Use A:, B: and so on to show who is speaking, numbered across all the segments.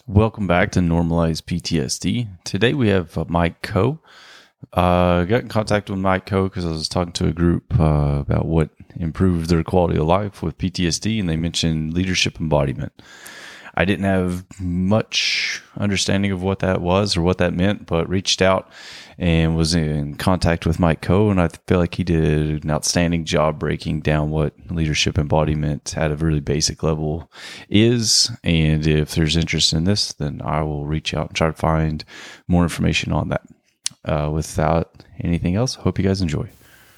A: Welcome back to Normalized PTSD. Today we have Mike Coe. I got in contact with Mike Coe because I was talking to a group about what improved their quality of life with PTSD, and they mentioned leadership embodiment. I didn't have much understanding of what that was or what that meant, but reached out and was in contact with Mike Coe, and I feel like he did an outstanding job breaking down what leadership embodiment at a really basic level is. And if there's interest in this, then I will reach out and try to find more information on that. Without anything else, hope you guys enjoy.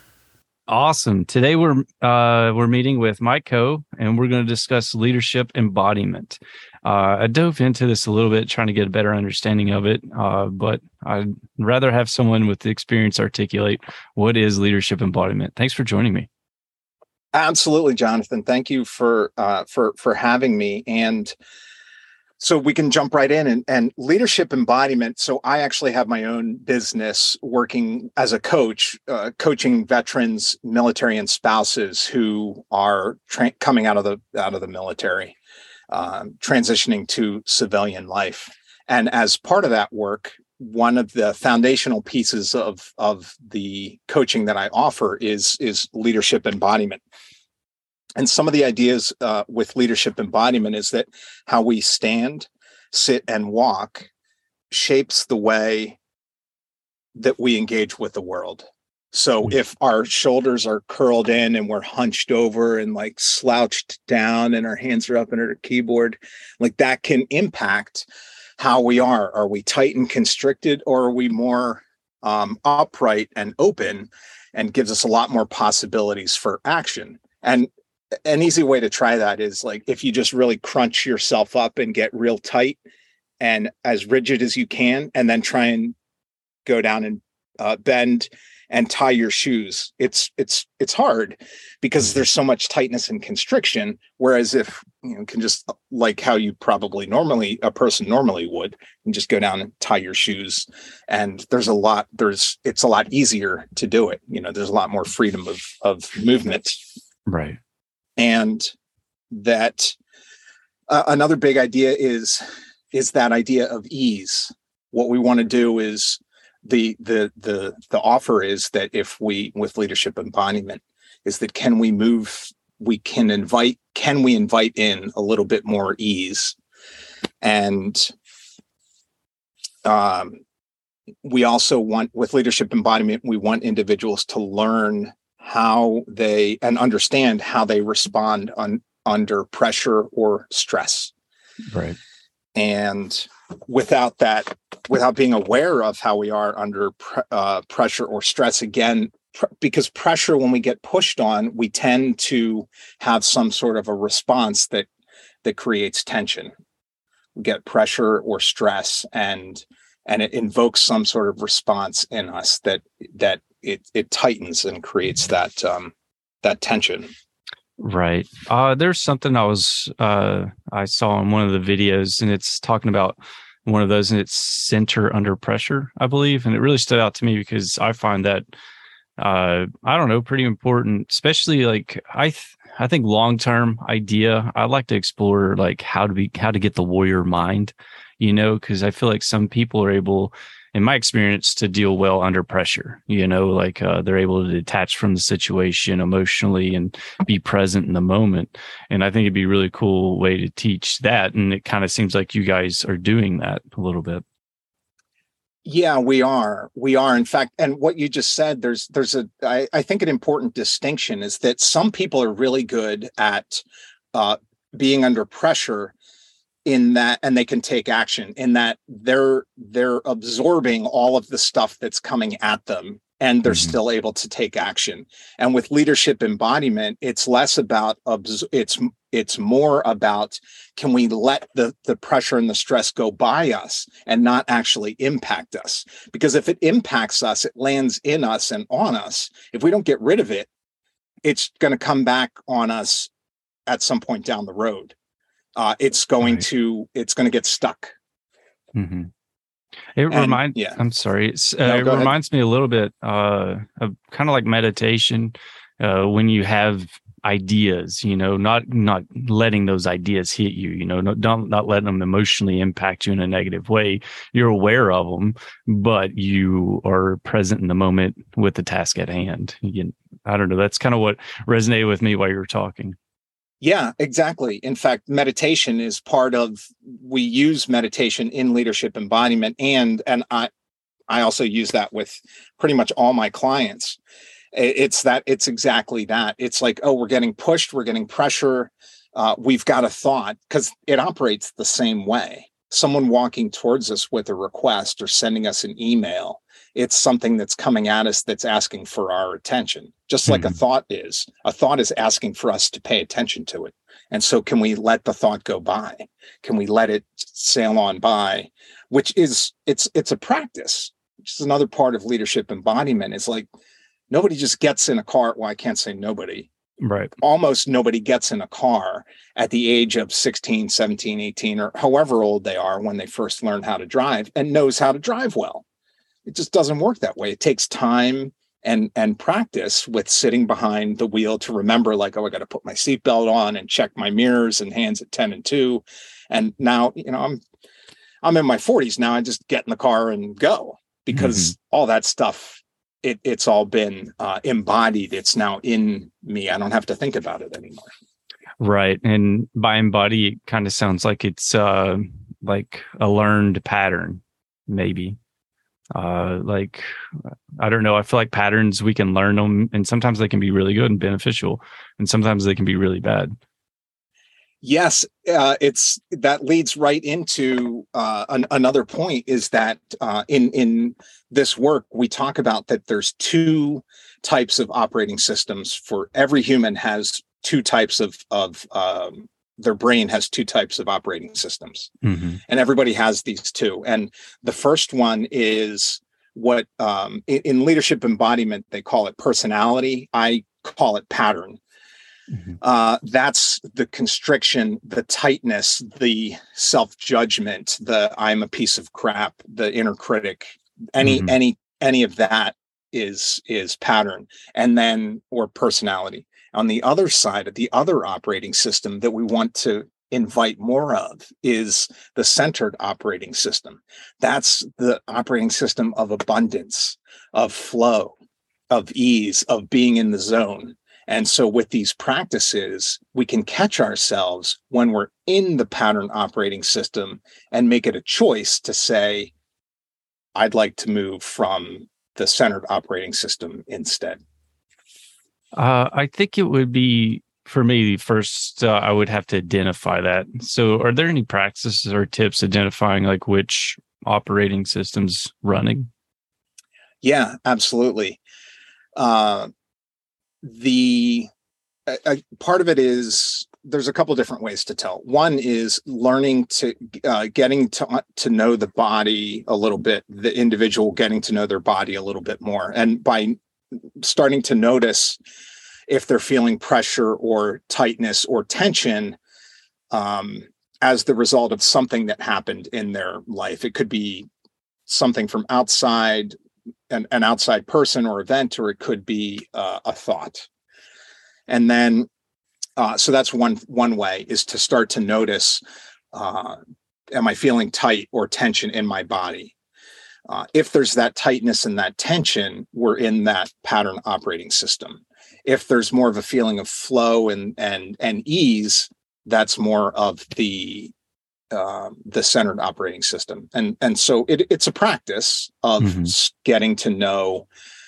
B: Awesome. Today we're meeting with Mike Coe, and we're going to discuss leadership embodiment. I dove into this a little bit, trying to get a better understanding of it, but I'd rather have someone with the experience articulate what is leadership embodiment. Thanks for joining me.
C: Absolutely, Jonathan. Thank you for having me. And so we can jump right in and leadership embodiment. So I actually have my own business working as a coach, coaching veterans, military, and spouses who are coming out of the military, transitioning to civilian life. And as part of that work, one of the foundational pieces of the coaching that I offer is leadership embodiment. And some of the ideas with leadership embodiment is that how we stand, sit, and walk shapes the way that we engage with the world. So if our shoulders are curled in and we're hunched over and like slouched down and our hands are up under the keyboard, like that can impact how we are. Are we tight and constricted, or are we more upright and open, and gives us a lot more possibilities for action? And an easy way to try that is like if you just really crunch yourself up and get real tight and as rigid as you can, and then try and go down and bend and tie your shoes. It's hard because there's so much tightness and constriction. Whereas if you can just, like how you probably a person normally would, and just go down and tie your shoes, and it's a lot easier to do it. There's a lot more freedom of movement.
A: Right.
C: And that another big idea is that idea of ease. What we want to do is the offer is that if we, with leadership embodiment, is that can we invite in a little bit more ease? And we also want, with leadership embodiment, we want individuals to learn and understand how they respond under pressure or stress.
A: Right.
C: And without being aware of how we are under pressure or stress, again, because pressure, when we get pushed on, we tend to have some sort of a response that creates tension. We get pressure or stress, and it invokes some sort of response in us that it tightens and creates that tension.
B: Right. There's something I saw in one of the videos, and it's talking about one of those, and it's center under pressure, I believe. And it really stood out to me because I find that, pretty important, especially like I think long-term idea. I like to explore like how to get the warrior mind, because I feel like some people are able, in my experience, to deal well under pressure, they're able to detach from the situation emotionally and be present in the moment. And I think it'd be a really cool way to teach that. And it kind of seems like you guys are doing that a little bit.
C: Yeah, we are. In fact, and what you just said, I think an important distinction is that some people are really good at being under pressure, in that, and they can take action in that they're absorbing all of the stuff that's coming at them, and they're still able to take action. And with leadership embodiment, it's less about it's more about, can we let the pressure and the stress go by us and not actually impact us? Because if it impacts us, it lands in us and on us. If we don't get rid of it, it's going to come back on us at some point down the road. It's going to get stuck.
B: Mm-hmm. I'm sorry. It reminds me a little bit of kind of like meditation. When you have ideas, not letting those ideas hit you, not letting them emotionally impact you in a negative way. You're aware of them, but you are present in the moment with the task at hand. I don't know. That's kind of what resonated with me while you were talking.
C: Yeah, exactly. In fact, meditation is we use meditation in leadership embodiment. And I also use that with pretty much all my clients. It's exactly that. It's like, oh, we're getting pushed, we're getting pressure. We've got a thought, because it operates the same way. Someone walking towards us with a request or sending us an email, it's something that's coming at us that's asking for our attention, just like a thought is. A thought is asking for us to pay attention to it. And so can we let the thought go by? Can we let it sail on by? Which is, it's a practice, which is another part of leadership embodiment. It's like, nobody just gets in a car. Well, I can't say nobody.
B: Right.
C: Almost nobody gets in a car at the age of 16, 17, 18, or however old they are when they first learn how to drive and knows how to drive well. It just doesn't work that way. It takes time and practice with sitting behind the wheel to remember, like, oh, I got to put my seatbelt on and check my mirrors and hands at 10 and 2. And now, I'm in my 40s now. I just get in the car and go, because all that stuff, it's all been embodied. It's now in me. I don't have to think about it anymore.
B: Right. And by embody, it kind of sounds like it's like a learned pattern, maybe. Like, I don't know. I feel like patterns, we can learn them, and sometimes they can be really good and beneficial, and sometimes they can be really bad.
C: Yes, that leads right into another point, is that in this work, we talk about that there's two types of operating systems. For every human has two types of their brain has two types of operating systems, and everybody has these two. And the first one is what in leadership embodiment they call it personality. I call it pattern. That's the constriction, the tightness, the self-judgment, the I'm a piece of crap, the inner critic, any of that is pattern, and then, or personality. On the other side of the other operating system that we want to invite more of is the centered operating system. That's the operating system of abundance, of flow, of ease, of being in the zone. And so with these practices, we can catch ourselves when we're in the pattern operating system and make it a choice to say, I'd like to move from the centered operating system instead.
B: I think it would be, for me, first, I would have to identify that. So are there any practices or tips identifying like which operating system's running?
C: Yeah, absolutely. The part of it is, there's a couple different ways to tell. One is learning to getting to know the body a little bit, the individual getting to know their body a little bit more. And by starting to notice if they're feeling pressure or tightness or tension as the result of something that happened in their life. It could be something from outside, an outside person or event, or it could be a thought. And then, so that's one way, is to start to notice, am I feeling tight or tension in my body? If there's that tightness and that tension, we're in that pattern operating system. If there's more of a feeling of flow and ease, that's more of the centered operating system. And so it's a practice of getting to know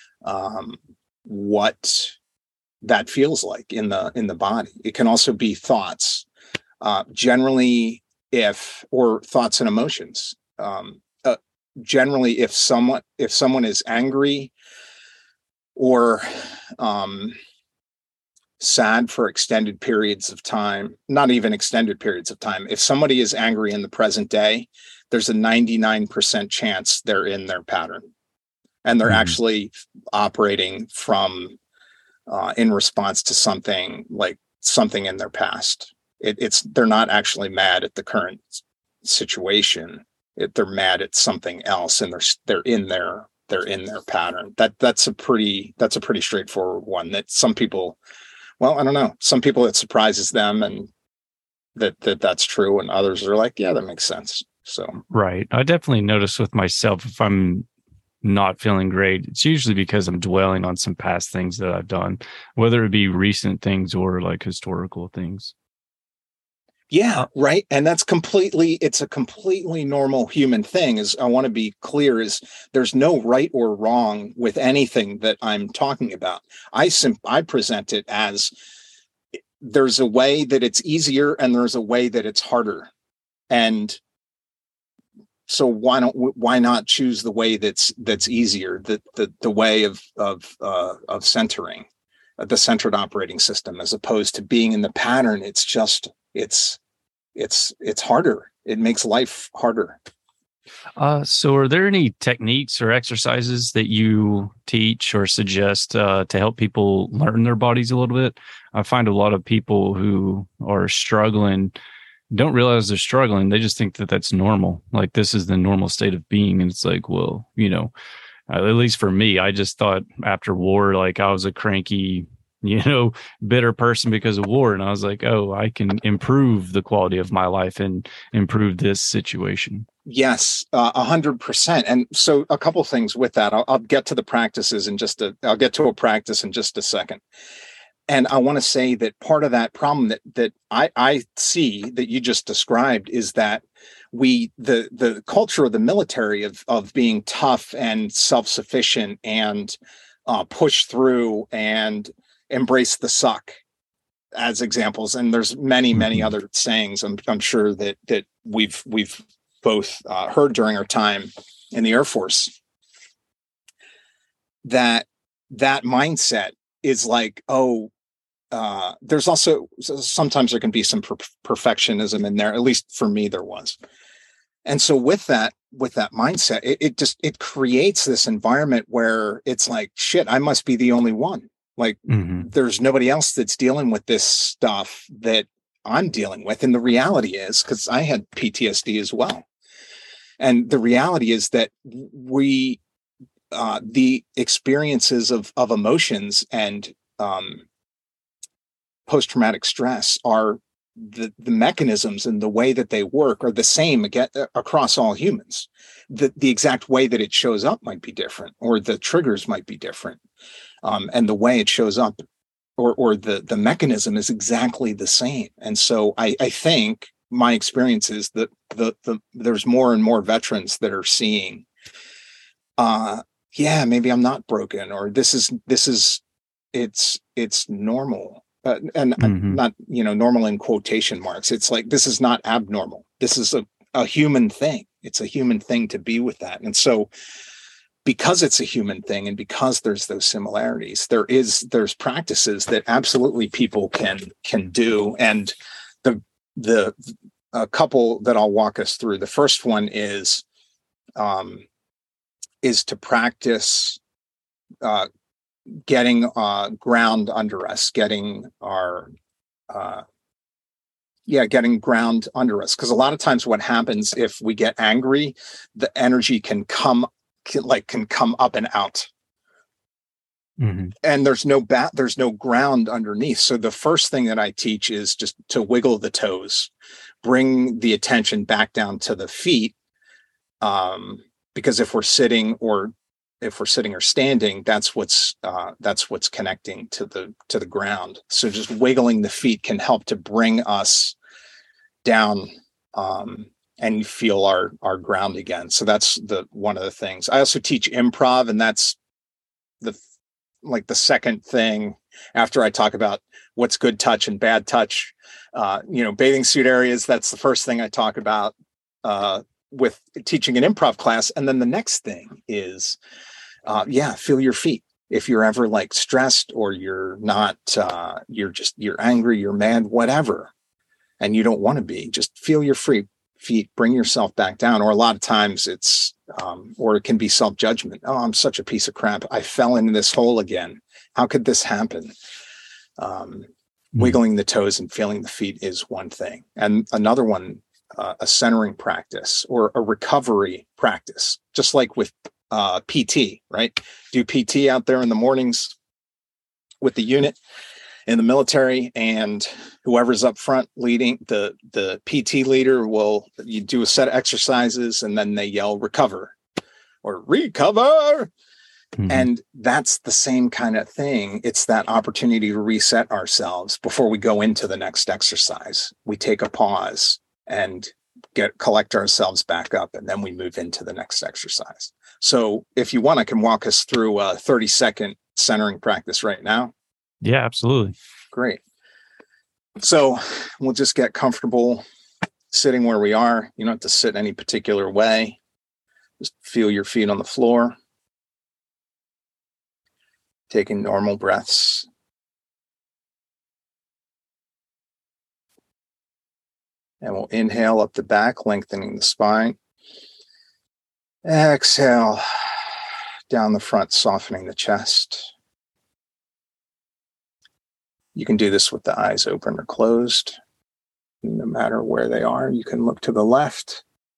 C: what that feels like in the body. It can also be thoughts, generally, or thoughts and emotions. Generally, if someone is angry or sad for extended periods of time, not even extended periods of time, if somebody is angry in the present day, there's a 99% chance they're in their pattern, and they're actually operating from in response to something in their past. They're not actually mad at the current situation. They're mad at something else, and they're in their pattern. That's a pretty straightforward one that some people, well, I don't know. Some people it surprises them and that's true. And others are like, yeah, that makes sense. So,
B: Right. I definitely notice with myself, if I'm not feeling great, it's usually because I'm dwelling on some past things that I've done, whether it be recent things or like historical things.
C: yeah, right. And it's a completely normal human thing. Is I want to be clear is there's no right or wrong with anything that I'm talking about. I present it as there's a way that it's easier and there's a way that it's harder. And so why not choose the way that's easier, the way of centering, the centered operating system, as opposed to being in the pattern. It's just it's harder. It makes life harder.
B: So are there any techniques or exercises that you teach or suggest to help people learn their bodies a little bit? I find a lot of people who are struggling don't realize they're struggling. They just think that that's normal. Like this is the normal state of being. And it's like, well, at least for me, I just thought after war, like I was a cranky, bitter person because of war. And I was like, oh, I can improve the quality of my life and improve this situation.
C: Yes, 100%. And so a couple of things with that. I'll get to the practices I'll get to a practice in just a second. And I want to say that part of that problem that I see that you just described is that the culture of the military of being tough and self-sufficient and push through and embrace the suck as examples. And there's many other sayings I'm sure that we've both heard during our time in the Air Force, that mindset is like, there's also sometimes there can be some perfectionism in there. At least for me, there was. And so with that mindset, it creates this environment where it's like, shit, I must be the only one. Like there's nobody else that's dealing with this stuff that I'm dealing with. And the reality is, because I had PTSD as well. And the reality is that the experiences of emotions and post-traumatic stress are the mechanisms and the way that they work are the same across all humans. The exact way that it shows up might be different, or the triggers might be different. And the way it shows up or the mechanism is exactly the same. And so I think my experience is that there's more and more veterans that are seeing, maybe I'm not broken, or this is it's normal. And not, normal in quotation marks. It's like, this is not abnormal. This is a human thing. It's a human thing to be with that. And so because it's a human thing and because there's those similarities, there's practices that absolutely people can do. And the a couple that I'll walk us through. The first one is to practice getting ground under us, getting ground under us. Because a lot of times what happens if we get angry, the energy can come up and out. And there's no ground underneath. So the first thing that I teach is just to wiggle the toes, bring the attention back down to the feet. Because if we're sitting or standing, that's what's connecting to the ground. So just wiggling the feet can help to bring us down, and feel our ground again. So that's one of the things. I also teach improv, and that's the second thing after I talk about what's good touch and bad touch. Bathing suit areas, that's the first thing I talk about with teaching an improv class. And then the next thing is, feel your feet. If you're ever stressed, or you're not, you're angry, you're mad, whatever, and you don't want to be, just feel your feet, bring yourself back down. Or a lot of times it's, or it can be self-judgment. Oh, I'm such a piece of crap. I fell into this hole again. How could this happen? Wiggling the toes and feeling the feet is one thing. And another one, a centering practice or a recovery practice, just like with PT, right? Do PT out there in the mornings with the unit. in the military, and whoever's up front leading, the PT leader you do a set of exercises and then they yell recover or recover. Mm-hmm. And that's the same kind of thing. It's that opportunity to reset ourselves before we go into the next exercise. We take a pause and collect ourselves back up, and then we move into the next exercise. So if you want, I can walk us through a 30-second centering practice right now.
B: Yeah, absolutely.
C: Great. So we'll just get comfortable sitting where we are. You don't have to sit any particular way. Just feel your feet on the floor. Taking normal breaths. And we'll inhale up the back, lengthening the spine. Exhale down the front, softening the chest. You can do this with the eyes open or closed. No matter where they are, you can look to the left.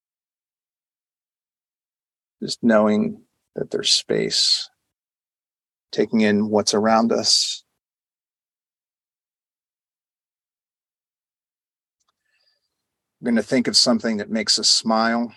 C: Just knowing that there's space. Taking in what's around us. We're going to think of something that makes us smile.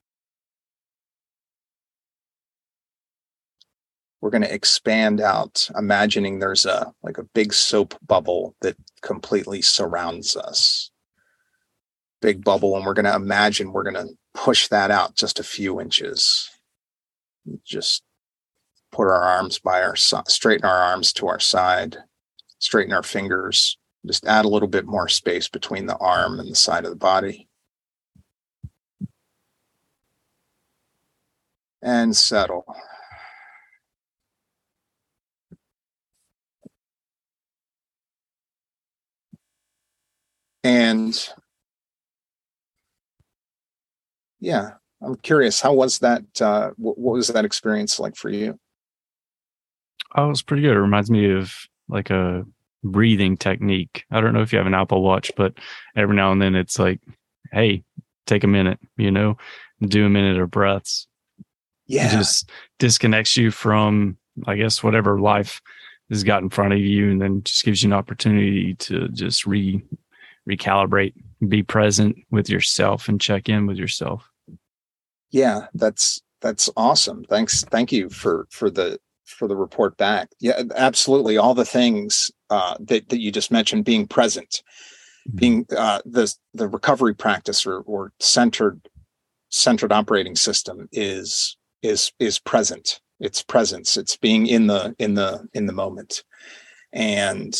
C: We're going to expand out, imagining there's a big soap bubble that completely surrounds us. Big bubble, and we're going to imagine we're going to push that out just a few inches. Just put our arms by our side, straighten our arms to our side, straighten our fingers, just add a little bit more space between the arm and the side of the body. And settle. And yeah, I'm curious, how was that? What was that experience like for you?
B: Oh, it was pretty good. It reminds me of like a breathing technique. I don't know if you have an Apple Watch, but every now and then it's like, hey, take a minute, do a minute of breaths.
C: Yeah.
B: It just disconnects you from, I guess, whatever life has got in front of you, and then just gives you an opportunity to just recalibrate, be present with yourself and check in with yourself.
C: Yeah, that's awesome. Thank you for the report back. Yeah, absolutely. All the things that you just mentioned, being present, being the recovery practice or centered operating system is present. It's presence. It's being in the moment. And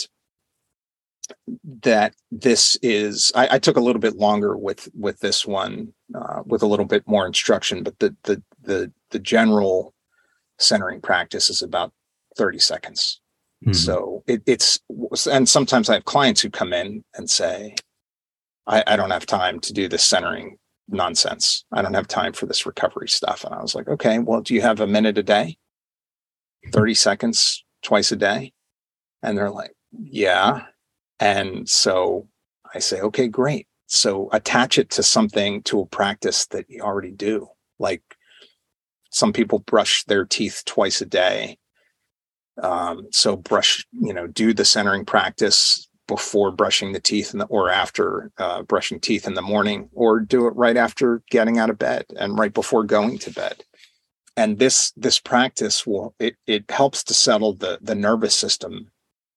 C: that this is, I took a little bit longer with this one, with a little bit more instruction, but the general centering practice is about 30 seconds. Mm-hmm. So it's, and sometimes I have clients who come in and say, I don't have time to do this centering nonsense. I don't have time for this recovery stuff. And I was like, okay, well, do you have a minute a day? 30 seconds twice a day? And they're like, yeah. And so I say, okay, great. So attach it to something, to a practice that you already do. Like some people brush their teeth twice a day. So do the centering practice before brushing the teeth or after brushing teeth in the morning, or do it right after getting out of bed and right before going to bed. And this practice it helps to settle the nervous system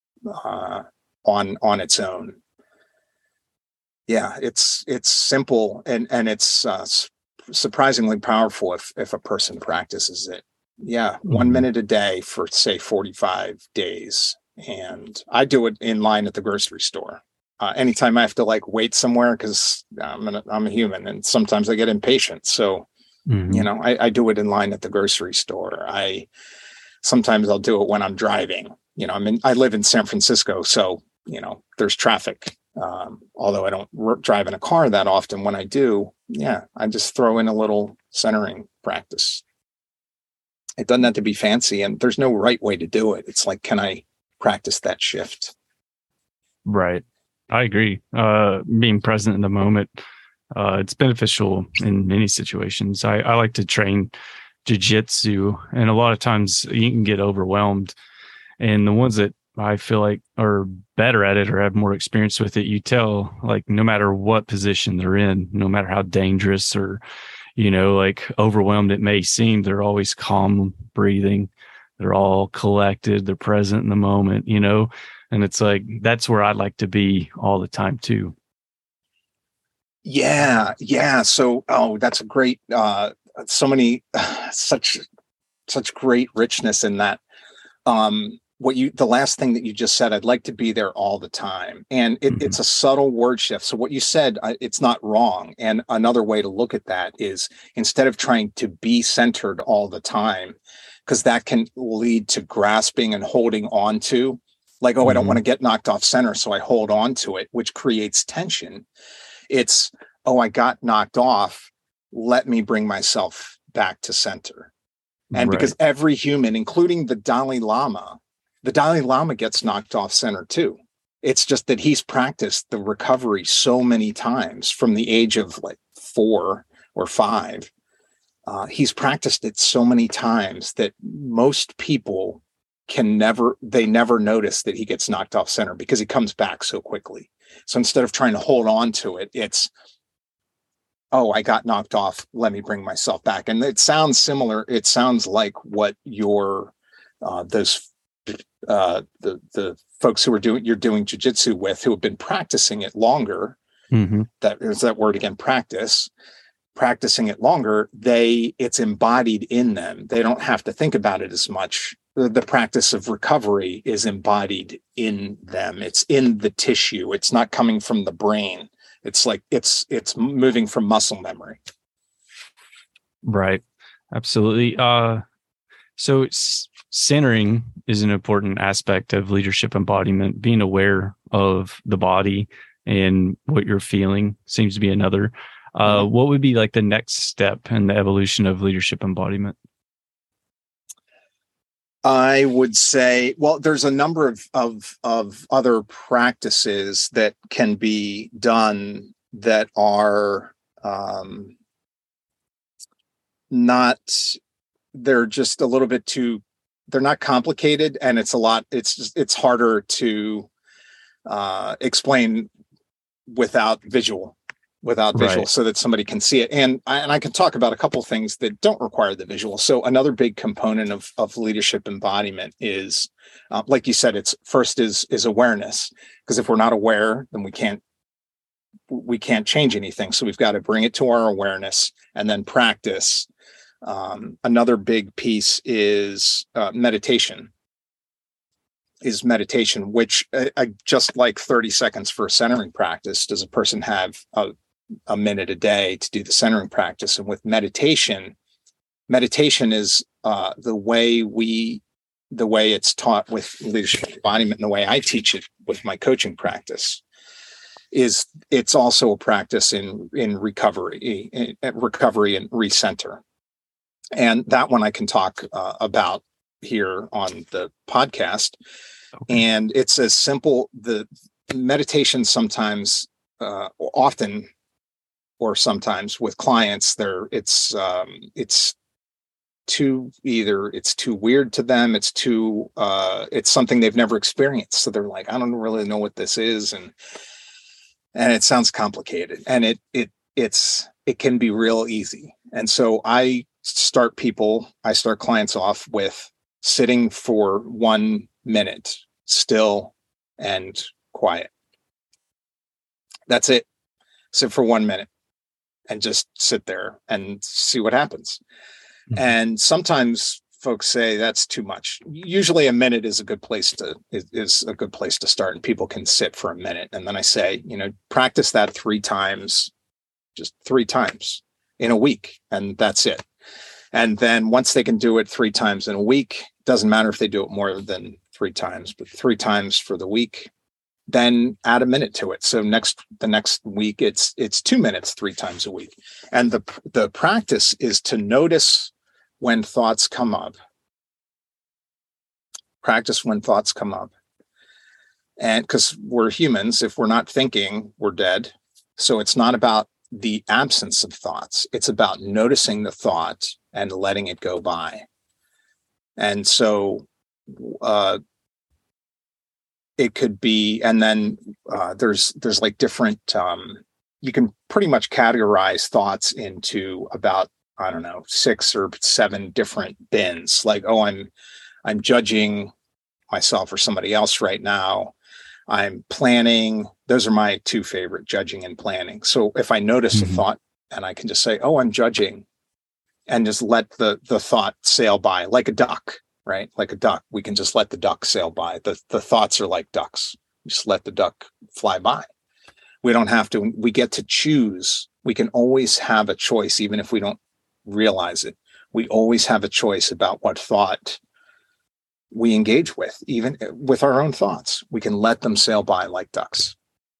C: on its own. Yeah, it's simple and it's surprisingly powerful if a person practices it. Yeah, 1 minute a day for say 45 days. And I do it in line at the grocery store. Anytime I have to wait somewhere, because I'm a human and sometimes I get impatient. So, I do it in line at the grocery store. Sometimes I'll do it when I'm driving. I live in San Francisco, so, there's traffic. Although I don't drive in a car that often, when I do, I just throw in a little centering practice. It doesn't have to be fancy, and there's no right way to do it. It's like, can I practice that shift?
B: Right. I agree. Being present in the moment, it's beneficial in many situations. I like to train jiu-jitsu, and a lot of times you can get overwhelmed. And the ones that I feel like are better at it or have more experience with it, you tell, like, no matter what position they're in, no matter how dangerous or, like overwhelmed it may seem, they're always calm breathing. They're all collected. They're present in the moment, and it's like, that's where I'd like to be all the time too.
C: Yeah. Yeah. So, that's a great, so many, such great richness in that. The last thing that you just said, I'd like to be there all the time. And it's a subtle word shift. So what you said, it's not wrong. And another way to look at that is, instead of trying to be centered all the time, because that can lead to grasping and holding on to, like, I don't want to get knocked off center, so I hold on to it, which creates tension. It's, I got knocked off, let me bring myself back to center. And because every human, including the Dalai Lama gets knocked off center too. It's just that he's practiced the recovery so many times from the age of like 4 or 5. He's practiced it so many times that most people never notice that he gets knocked off center, because he comes back so quickly. So instead of trying to hold on to it, it's, I got knocked off, let me bring myself back. And it sounds similar. It sounds like what your the folks who you're doing jiu-jitsu with, who have been practicing it longer. That is that word again, practicing it longer. It's embodied in them. They don't have to think about it as much. The practice of recovery is embodied in them. It's in the tissue. It's not coming from the brain. It's like it's moving from muscle memory.
B: Right. Absolutely. So centering is an important aspect of leadership embodiment. Being aware of the body and what you're feeling seems to be another. What would be like the next step in the evolution of leadership embodiment?
C: I would say, well, there's a number of other practices that can be done that are they're just a little bit too, they're not complicated, and it's harder to explain without visual, so that somebody can see it. And I can talk about a couple of things that don't require the visual. So another big component of leadership embodiment is, like you said, it's first is awareness, because if we're not aware, then we can't change anything. So we've got to bring it to our awareness and then practice. Another big piece is meditation, which just like 30 seconds for a centering practice, does a person have a minute a day to do the centering practice. And with meditation is the way it's taught with leadership embodiment, and the way I teach it with my coaching practice, is it's also a practice in recovery and recenter. And that one I can talk about here on the podcast. Okay. And it's as simple. The meditation sometimes, often, or sometimes with clients, it's too weird to them. It's something they've never experienced. So they're like, I don't really know what this is. And it sounds complicated, and it can be real easy. And so I start clients off with sitting for 1 minute, still and quiet. That's it. Sit for 1 minute and just sit there and see what happens. Mm-hmm. And sometimes folks say that's too much. Usually a minute is a good place to start, and people can sit for a minute. And then I say, practice that 3 times, just 3 times in a week, and that's it. And then once they can do it 3 times in a week, doesn't matter if they do it more than 3 times, but 3 times for the week, then add a minute to it. So the next week, it's 2 minutes 3 times a week. And the practice is to notice when thoughts come up. Practice when thoughts come up. And because we're humans, if we're not thinking, we're dead. So it's not about the absence of thoughts. It's about noticing the thought and letting it go by. And so it could be, and then there's like different, you can pretty much categorize thoughts into about, I don't know, 6 or 7 different bins. Like, oh, I'm judging myself or somebody else right now. I'm planning. Those are my 2 favorite, judging and planning. So if I notice a thought, and I can just say, oh, I'm judging, and just let the thought sail by like a duck, right? Like a duck. We can just let the duck sail by. The thoughts are like ducks. Just let the duck fly by. We don't have to, we get to choose. We can always have a choice, even if we don't realize it. We always have a choice about what thought we engage with, even with our own thoughts. We can let them sail by like ducks.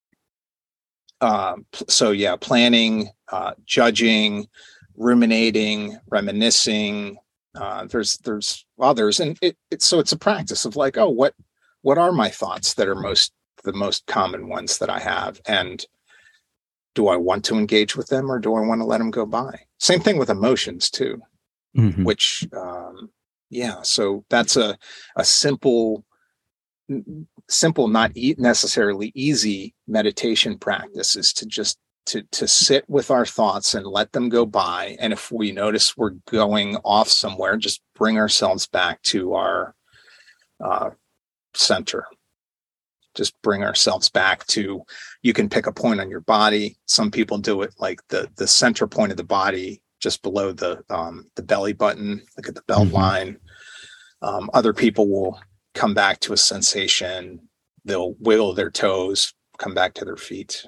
C: So yeah, planning, judging, ruminating, reminiscing. There's others, and it's a practice of like, oh, what are my thoughts that are the most common ones that I have, and do I want to engage with them, or do I want to let them go by? Same thing with emotions too, which so that's a simple, not necessarily easy meditation practice, is to just to sit with our thoughts and let them go by. And if we notice we're going off somewhere, just bring ourselves back to our center. Just bring ourselves back to, you can pick a point on your body. Some people do it like the center point of the body, just below the belly button, look at the belt line. Other people will come back to a sensation. They'll wiggle their toes, come back to their feet.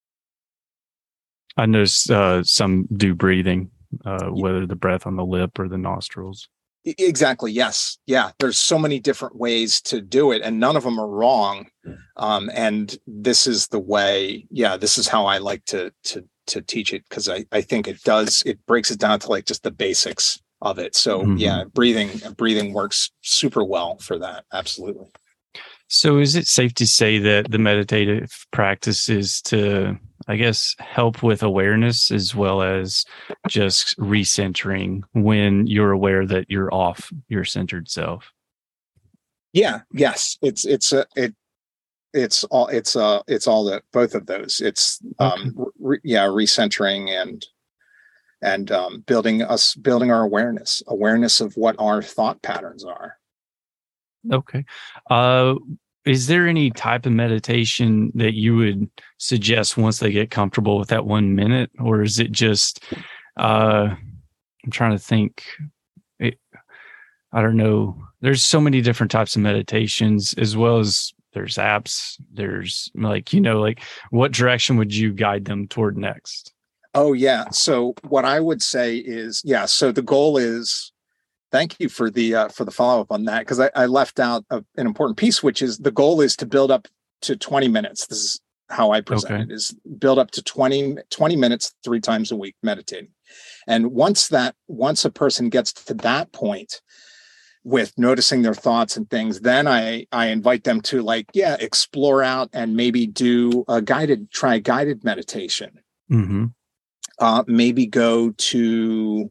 B: I noticed some do breathing, whether the breath on the lip or the nostrils.
C: Exactly. Yes. Yeah. There's so many different ways to do it, and none of them are wrong. And this is the way. Yeah. This is how I like to teach it, because I think it breaks it down to like just the basics of it. So yeah, breathing works super well for that. Absolutely.
B: So is it safe to say that the meditative practice is to, I guess, help with awareness as well as just recentering when you're aware that you're off your centered self? Yeah.
C: Yes. It's all that, both of those. It's recentering and building our awareness of what our thought patterns are.
B: Okay. Is there any type of meditation that you would suggest once they get comfortable with that 1 minute? Or is it just, I'm trying to think, I don't know. There's so many different types of meditations, as well as there's apps. There's like what direction would you guide them toward next?
C: Oh yeah. So what I would say is, so the goal is, thank you for the follow-up on that, because I left out an important piece, which is the goal is to build up to 20 minutes. This is how I present it, is build up to 20 minutes 3 times a week meditating. And once a person gets to that point with noticing their thoughts and things, then I invite them to explore out and maybe do try guided meditation. Maybe go to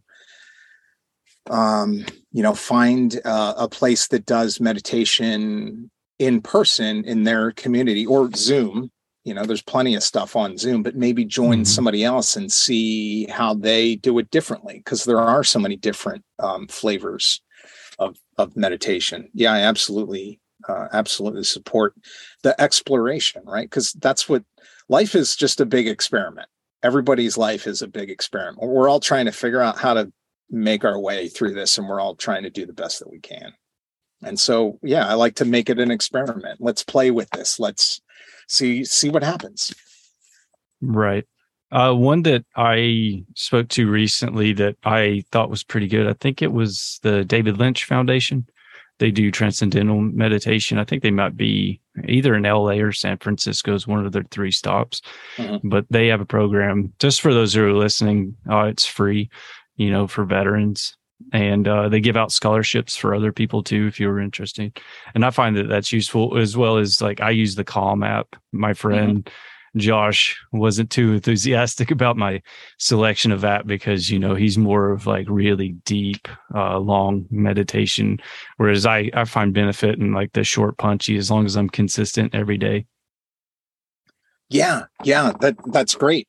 C: find a place that does meditation in person in their community, or Zoom. There's plenty of stuff on Zoom, but maybe join somebody else and see how they do it differently, because there are so many different flavors of meditation. Yeah, I absolutely support the exploration, right? Because that's what life is, just a big experiment. Everybody's life is a big experiment. We're all trying to figure out how to make our way through this, and we're all trying to do the best that we can. And so, yeah, I like to make it an experiment. Let's play with this. Let's see what happens.
B: Right. One that I spoke to recently that I thought was pretty good, I think it was the David Lynch Foundation. They do transcendental meditation. I think they might be either in LA or San Francisco is one of their 3 stops. But they have a program just for those who are listening. It's free, for veterans. And they give out scholarships for other people too, if you're interested. And I find that that's useful, as well as I use the Calm app. My friend Josh wasn't too enthusiastic about my selection of app because, he's more of like really deep, long meditation, whereas I find benefit in like the short, punchy, as long as I'm consistent every day.
C: Yeah, that's great.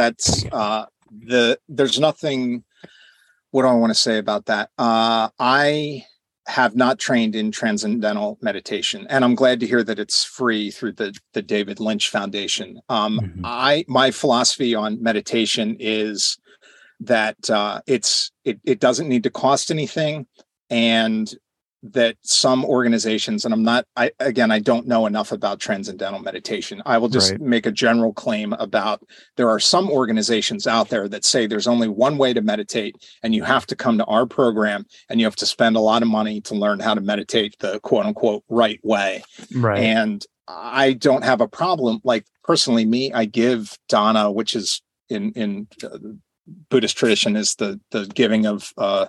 C: There's nothing. What do I want to say about that? I have not trained in transcendental meditation, and I'm glad to hear that it's free through the David Lynch Foundation. My philosophy on meditation is that it doesn't need to cost anything, and that some organizations, and I don't know enough about transcendental meditation. I will just make a general claim about there are some organizations out there that say there's only one way to meditate, and you have to come to our program and you have to spend a lot of money to learn how to meditate the quote unquote right way.
B: Right.
C: And I don't have a problem. Like personally, I give dana, which is in Buddhist tradition is the giving of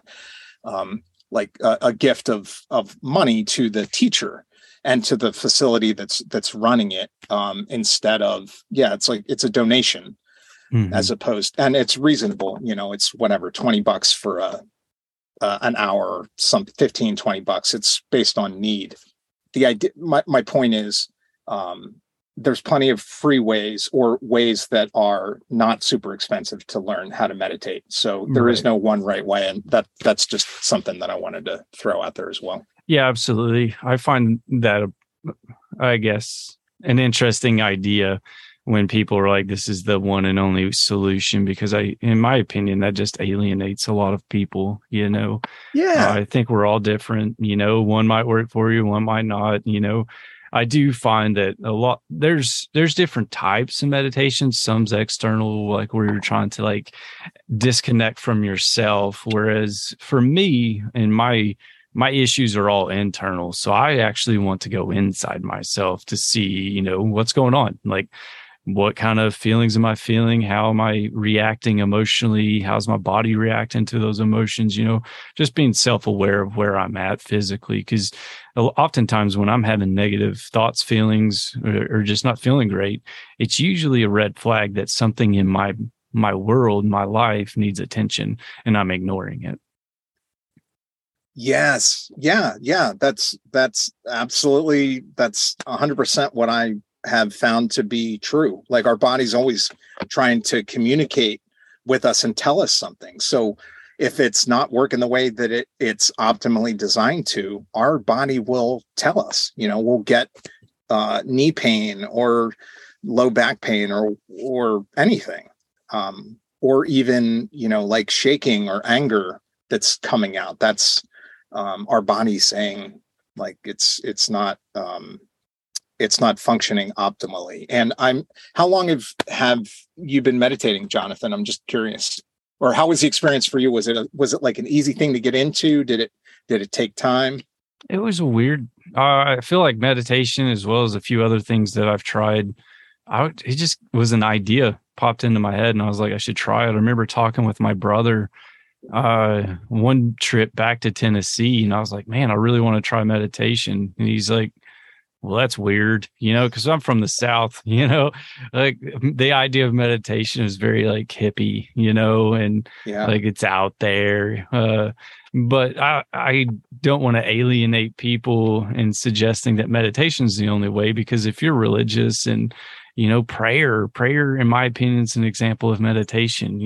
C: a gift of money to the teacher and to the facility that's running it, instead of, it's a donation, as opposed, and it's reasonable, it's whatever, $20 for an hour, or some $15-20. It's based on need. The idea, my point is, there's plenty of free ways or ways that are not super expensive to learn how to meditate. So there is no one right way. And that's just something that I wanted to throw out there as well. Yeah,
B: absolutely. I find that, I guess, an interesting idea when people are like, this is the one and only solution, because in my opinion, that just alienates a lot of people, Yeah. I think we're all different, one might work for you, one might not, I do find that there's different types of meditation. Some's external, like where you're trying to like disconnect from yourself. Whereas for me and my issues are all internal. So I actually want to go inside myself to see, what's going on. Like, what kind of feelings am I feeling? How am I reacting emotionally? How's my body reacting to those emotions? Just being self-aware of where I'm at physically. Because oftentimes when I'm having negative thoughts, feelings, or just not feeling great, it's usually a red flag that something in my world, my life needs attention, and I'm ignoring it.
C: Yes. Yeah. That's absolutely, that's 100% what I have found to be true. Like our body's always trying to communicate with us and tell us something. So if it's not working the way that it's optimally designed to, our body will tell us, we'll get knee pain or low back pain or anything. Or even, like shaking or anger that's coming out. That's our body saying like it's not functioning optimally. And how long have you been meditating, Jonathan? I'm just curious. Or how was the experience for you? Was it like an easy thing to get into? Did it take time?
B: It was weird. I feel like meditation, as well as a few other things that I've tried, it just was an idea popped into my head, and I was like, I should try it. I remember talking with my brother one trip back to Tennessee, and I was like, man, I really want to try meditation. And he's like, well, that's weird, because I'm from the South, like the idea of meditation is very like hippie, and like it's out there. But I don't want to alienate people in suggesting that meditation is the only way, because if you're religious and, prayer, in my opinion, is an example of meditation,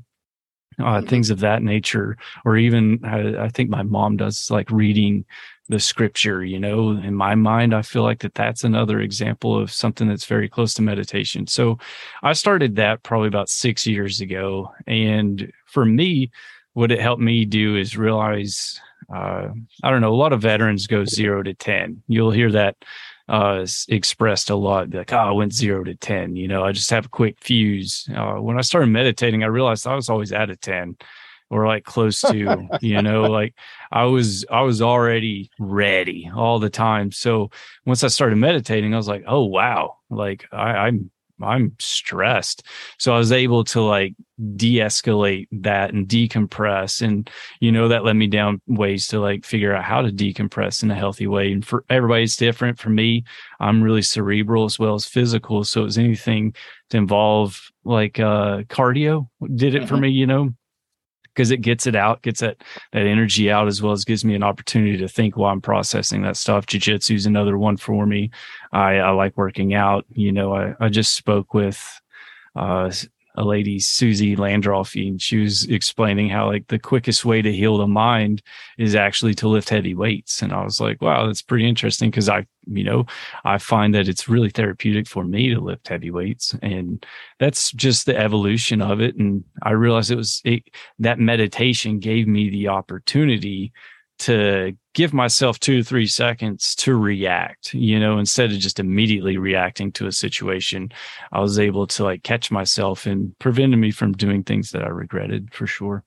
B: things of that nature. Or even I think my mom does like reading the scripture, in my mind, I feel like that's another example of something that's very close to meditation. So I started that probably about 6 years ago. And for me, what it helped me do is realize, I don't know, a lot of veterans go 0 to 10. You'll hear that expressed a lot, like, I went 0 to 10, I just have a quick fuse. When I started meditating, I realized I was always at a 10. Or like close to, like I was already ready all the time. So once I started meditating, I was like, oh, wow, like I'm I'm stressed. So I was able to like de-escalate that and decompress. And, that led me down ways to like figure out how to decompress in a healthy way. And for everybody, it's different. For me, I'm really cerebral as well as physical. So it was anything to involve like cardio did it for me, because it gets it out, gets that energy out, as well as gives me an opportunity to think while I'm processing that stuff. Jiu-jitsu is another one for me. I like working out. I just spoke with a lady, Susie Landrolfi, and she was explaining how like the quickest way to heal the mind is actually to lift heavy weights. And I was like, wow, that's pretty interesting, because I find that it's really therapeutic for me to lift heavy weights, and that's just the evolution of it. And I realized that meditation gave me the opportunity to give myself 2 to 3 seconds to react, instead of just immediately reacting to a situation. I was able to like catch myself, and prevented me from doing things that I regretted, for sure.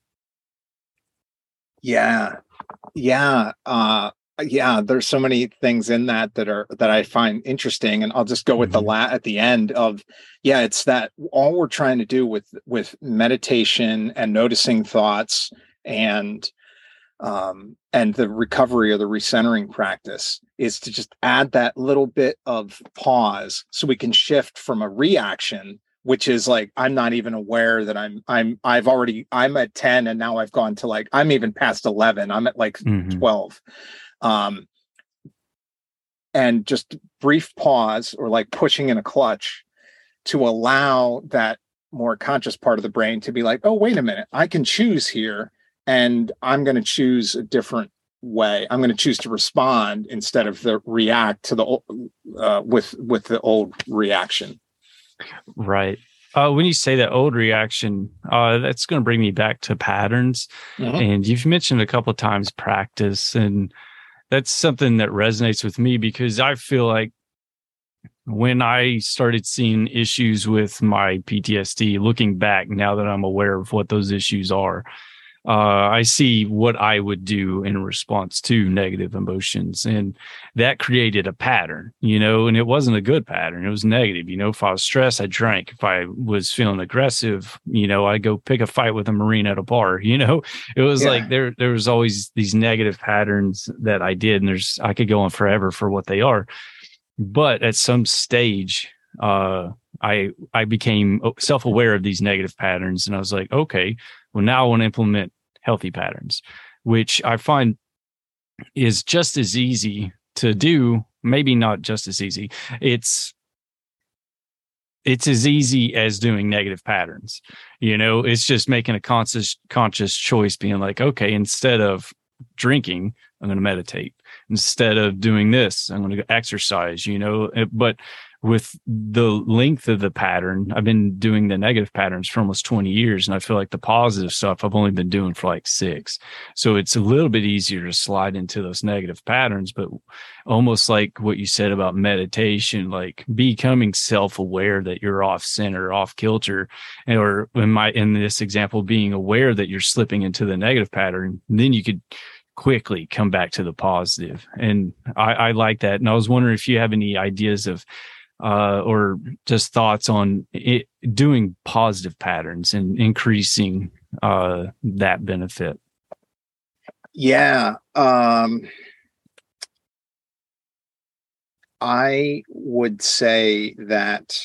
C: Yeah. There's so many things in that I find interesting, and I'll just go with the at the end of, it's that all we're trying to do with meditation and noticing thoughts and the recovery or the recentering practice is to just add that little bit of pause, so we can shift from a reaction, which is like, I'm not even aware that I'm at 10, and now I've gone to like, I'm even past 11. I'm at like 12. And just brief pause, or like pushing in a clutch, to allow that more conscious part of the brain to be like, oh, wait a minute, I can choose here. And I'm going to choose a different way. I'm going to choose to respond instead of the react to the with the old reaction.
B: Right. When you say that old reaction, that's going to bring me back to patterns. And you've mentioned a couple of times practice, and that's something that resonates with me, because I feel like when I started seeing issues with my PTSD, looking back now that I'm aware of what those issues are, I see what I would do in response to negative emotions. And that created a pattern, and it wasn't a good pattern. It was negative. If I was stressed, I drank. If I was feeling aggressive, I'd go pick a fight with a Marine at a bar. It was like there was always these negative patterns that I did, and I could go on forever for what they are. But at some stage, I became self-aware of these negative patterns, and I was like, okay, well, now I want to implement healthy patterns, which I find is just as easy to do. Maybe not just as easy. It's as easy as doing negative patterns. It's just making a conscious choice, being like, okay, instead of drinking, I'm going to meditate. Instead of doing this, I'm going to exercise, but with the length of the pattern, I've been doing the negative patterns for almost 20 years. And I feel like the positive stuff I've only been doing for like 6. So it's a little bit easier to slide into those negative patterns, but almost like what you said about meditation, like becoming self-aware that you're off center, off kilter, or in this example, being aware that you're slipping into the negative pattern, then you could quickly come back to the positive. And I like that. And I was wondering if you have any ideas of or just thoughts on doing positive patterns and increasing that benefit.
C: Yeah. I would say that,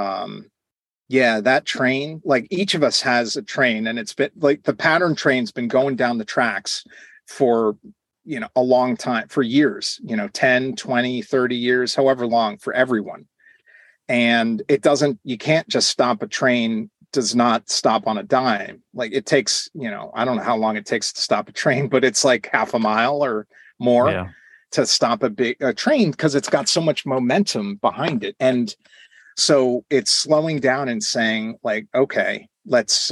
C: that train, like each of us has a train, and it's been like the pattern train's been going down the tracks for, a long time, for years, 10, 20, 30 years, however long, for everyone. And you can't just stop a train, does not stop on a dime. Like it takes, I don't know how long it takes to stop a train, but it's like half a mile or more to stop a train, because it's got so much momentum behind it. And so it's slowing down and saying like, okay, let's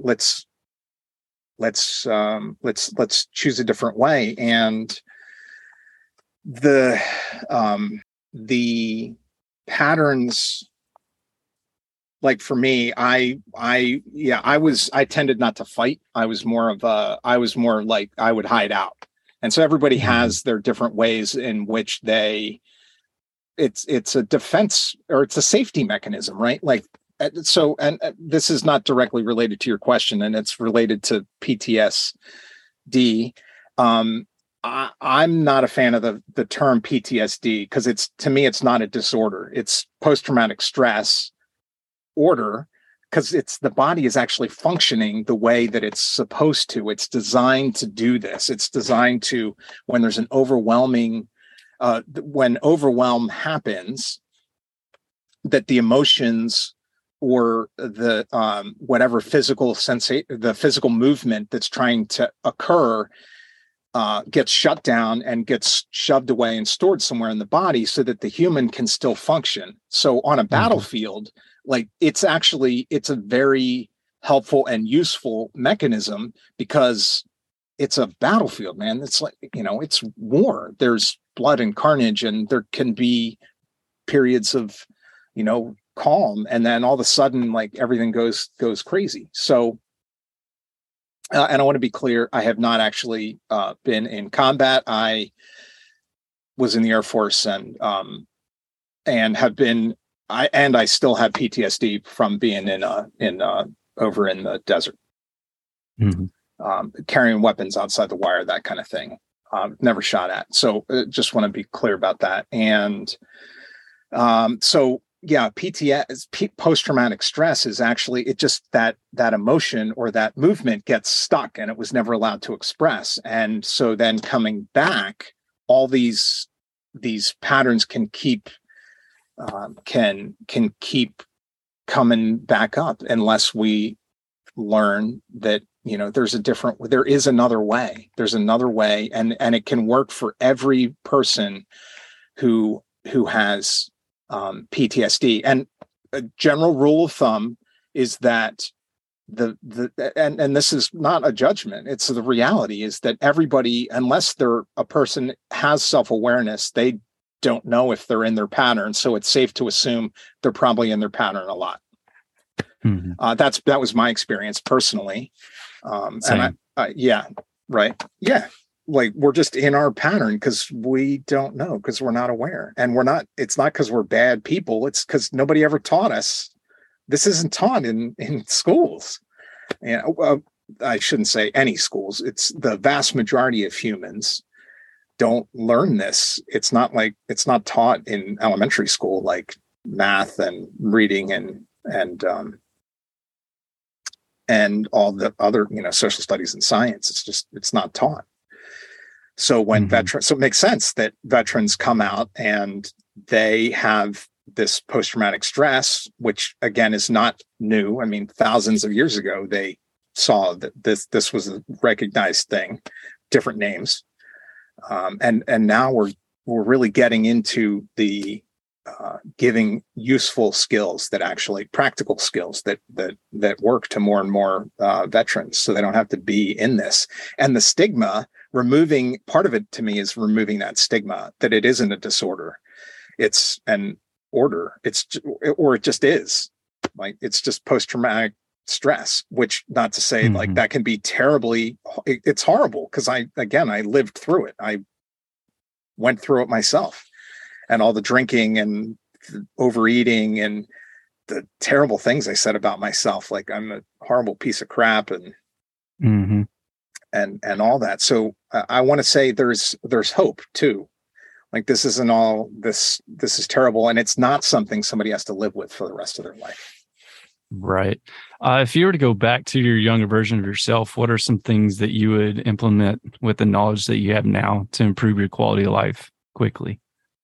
C: choose a different way. And the patterns, like for me, I tended not to fight. I was more like I would hide out. And so everybody has their different ways in which they it's a defense, or it's a safety mechanism, right? Like, so, and this is not directly related to your question, and it's related to PTSD. I'm not a fan of the term PTSD, because to me, it's not a disorder. It's post-traumatic stress order, because the body is actually functioning the way that it's supposed to. It's designed to do this. It's designed to, when there's an overwhelming, when overwhelm happens, that the emotions or the whatever the physical movement that's trying to occur gets shut down and gets shoved away and stored somewhere in the body, so that the human can still function. So on a battlefield, like, it's a very helpful and useful mechanism, because it's a battlefield, man. It's like, it's war. There's blood and carnage, and there can be periods of, calm, and then all of a sudden, like, everything goes crazy. So, and I want to be clear, I have not actually been in combat. I was in the Air Force, and have been, I still have PTSD from being over in the desert, carrying weapons outside the wire, that kind of thing. Never shot at. So just want to be clear about that. And so, yeah, post-traumatic stress is actually, it just that emotion or that movement gets stuck, and it was never allowed to express. And so then coming back, all these patterns can keep coming back up, unless we learn that, there is another way. There's another way, and it can work for every person who has PTSD. And a general rule of thumb is that and this is not a judgment, it's the reality, is that everybody, unless a person has self-awareness, they don't know if they're in their pattern. So it's safe to assume they're probably in their pattern a lot. That was my experience personally. And yeah, right. Yeah. Like, we're just in our pattern because we don't know, because we're not aware, and it's not because we're bad people. It's because nobody ever taught us. This isn't taught in schools. And I shouldn't say any schools. It's the vast majority of humans don't learn this. It's not taught in elementary school, like math and reading and all the other, social studies and science. It's not taught. So when so it makes sense that veterans come out and they have this post-traumatic stress, which again is not new. I mean, thousands of years ago, they saw that this was a recognized thing, different names. And now we're really getting into the giving useful skills, that actually practical skills that work to more and more veterans, so they don't have to be in this. And the stigma, removing part of it, to me, is removing that stigma that it isn't a disorder, it's an order. It just is, like, it's just post-traumatic stress, which, not to say like that can be terribly, it's horrible, because I lived through it. I went through it myself, and all the drinking and the overeating and the terrible things I said about myself, like I'm a horrible piece of crap, and and all that. So I want to say there's hope too. Like, this isn't all this is terrible, and it's not something somebody has to live with for the rest of their life.
B: Right. If you were to go back to your younger version of yourself, what are some things that you would implement with the knowledge that you have now to improve your quality of life quickly?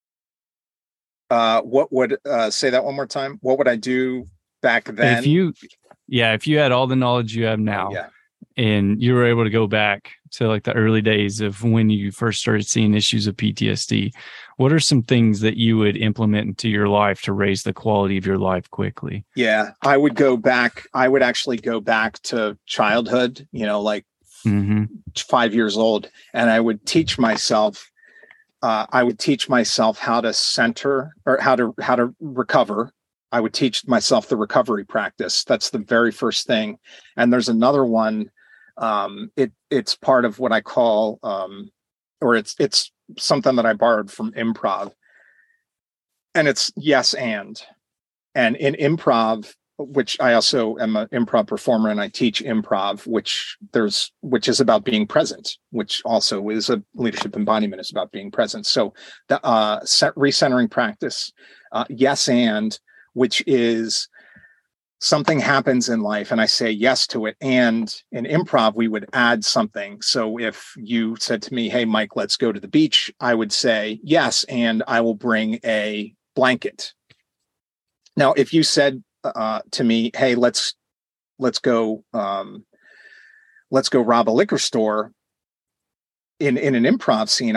C: What would say that one more time? What would I do back then?
B: If you had all the knowledge you have now, and you were able to go back to like the early days of when you first started seeing issues of PTSD, what are some things that you would implement into your life to raise the quality of your life quickly? Yeah,
C: I would go back. I would actually go back to childhood, like 5 years old. And I would teach myself, how to center, or how to recover. I would teach myself the recovery practice. That's the very first thing. And there's another one. It's part of what I call, or it's something that I borrowed from improv. and it's yes and in improv, which I also am an improv performer and I teach improv, which is about being present, which also is a leadership embodiment, is about being present. So the recentering practice, yes and, which is something happens in life and I say yes to it. And in improv, we would add something. So if you said to me, hey, Mike, let's go to the beach, I would say yes, and I will bring a blanket. Now, if you said to me, hey, let's go rob a liquor store in an improv scene,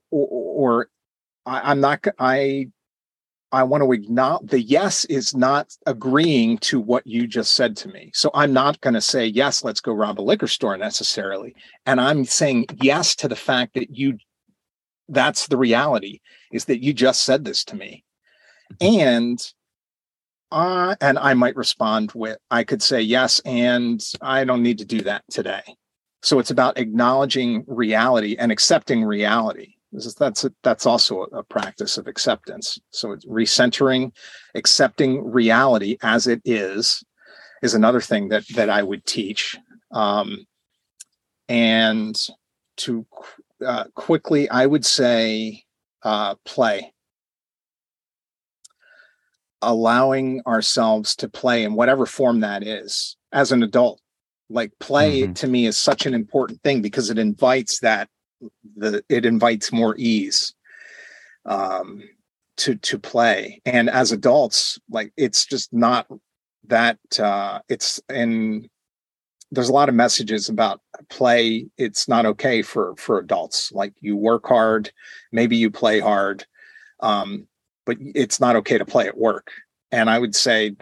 C: I want to acknowledge the yes is not agreeing to what you just said to me. So I'm not going to say, yes, let's go rob a liquor store necessarily. And I'm saying yes to the fact that that's the reality, is that you just said this to me. And I might respond with, I could say yes, and I don't need to do that today. So it's about acknowledging reality and accepting reality. That's also a practice of acceptance. So it's recentering, accepting reality as it is another thing that I would teach. And to quickly, I would say play. Allowing ourselves to play in whatever form that is as an adult. Like play to me is such an important thing because it invites more ease to play. And as adults, like it's just not that there's a lot of messages about play. It's not okay for adults. Like you work hard, maybe you play hard, but it's not okay to play at work. And I would say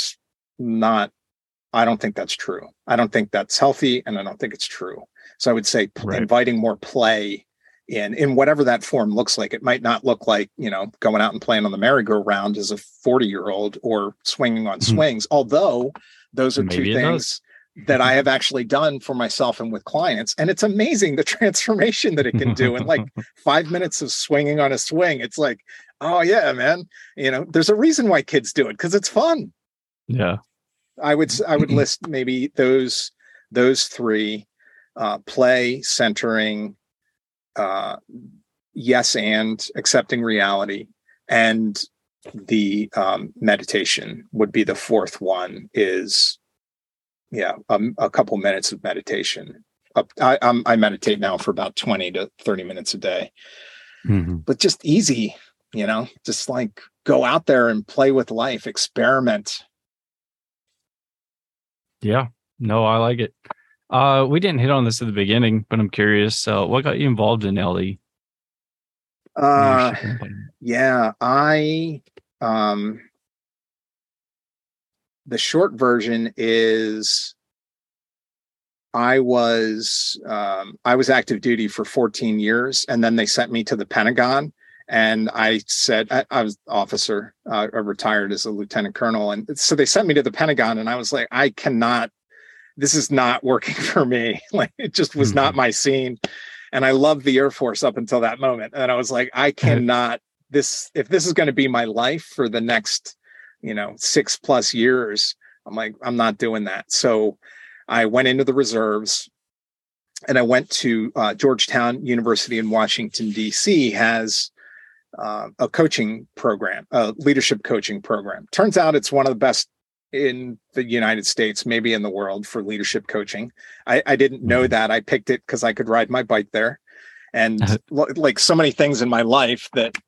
C: I don't think that's true. I don't think that's healthy, and I don't think it's true. So I would say inviting more play in whatever that form looks like. It might not look like, going out and playing on the merry-go-round as a 40-year-old or swinging on swings, although those are two things that I have actually done for myself and with clients. And it's amazing the transformation that it can do in like 5 minutes of swinging on a swing. It's like, oh yeah, man, there's a reason why kids do it, because it's fun.
B: Yeah.
C: I would list maybe those three, play, centering, yes, and accepting reality, and the meditation would be the fourth one. Is a couple minutes of meditation. I meditate now for about 20 to 30 minutes a day, but just easy, just like go out there and play with life, experiment.
B: Yeah, no, I like it. We didn't hit on this at the beginning, but I'm curious, what got you involved in LE?
C: The short version is I was active duty for 14 years, and then they sent me to the Pentagon. And I said, I was officer, I retired as a lieutenant colonel. And so they sent me to the Pentagon, and I was like, this is not working for me. Like, it just was not my scene. And I loved the Air Force up until that moment. And I was like, I cannot, if this is going to be my life for the next, 6+ years, I'm like, I'm not doing that. So I went into the reserves, and I went to Georgetown University in Washington, D.C. has a coaching program, a leadership coaching program. Turns out it's one of the best in the United States, maybe in the world, for leadership coaching. I didn't know that. I picked it because I could ride my bike there. And like so many things in my life that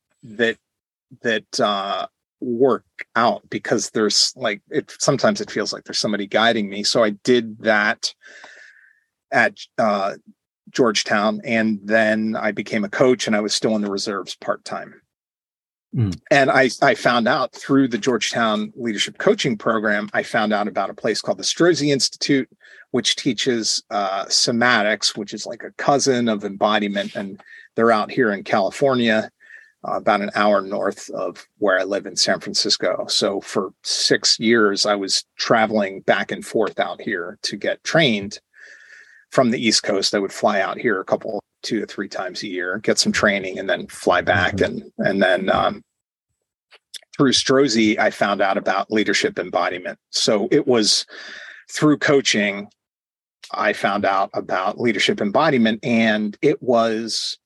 C: work out, because there's like, sometimes it feels like there's somebody guiding me. So I did that at Georgetown, and then I became a coach, and I was still in the reserves part-time. And I found out through the Georgetown Leadership Coaching Program, I found out about a place called the Strozzi Institute, which teaches somatics, which is like a cousin of embodiment. And they're out here in California, about an hour north of where I live in San Francisco. So for 6 years, I was traveling back and forth out here to get trained. From the East Coast, I would fly out here 2 to 3 times a year, get some training, and then fly back. And then through Strozzi, I found out about leadership embodiment. So it was through coaching, I found out about leadership embodiment, and it was